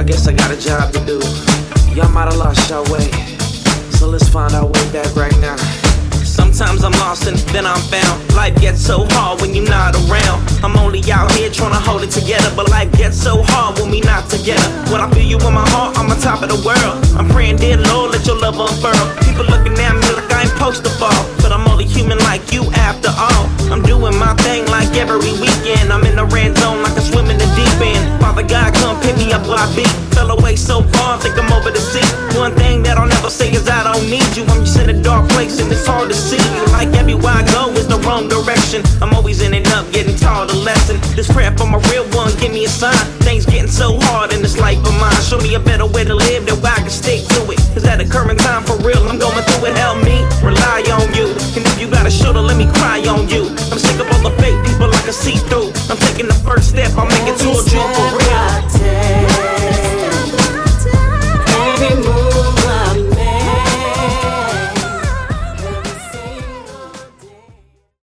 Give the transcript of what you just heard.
guess I got a job to do. Y'all might have lost your way, so let's find our way back right now. Sometimes I'm lost and then I'm found. Life gets so hard when you're not around. I'm only out here trying to hold it together, but life gets so hard when we not together. When I feel you in my heart, I'm on top of the world. I'm praying, dear Lord, let your love unfurl. People looking at me like I ain't supposed to fall, but I'm only human like you after all. I'm doing my thing like every weekend. I'm in the red zone like I swim in the deep end. Father God, come pick me up where I be. Fell away so far, think I'm over the sea. One thing that I'll never say is I don't need you. I'm just in a dark place and it's hard to see you. Like everywhere I go is the wrong direction. I'm always in and up, getting taught a lesson. This prayer for my real one, give me a sign. Things getting so hard in this life of mine. Show me a better way to live that I can stick to it. Cause at the current time, for real, I'm going through it. Help me rely on you. And if you got a shoulder, let me cry on you. I'm sick of all the fake people I can see through. I'm taking the first step, I'm making to a dream for real.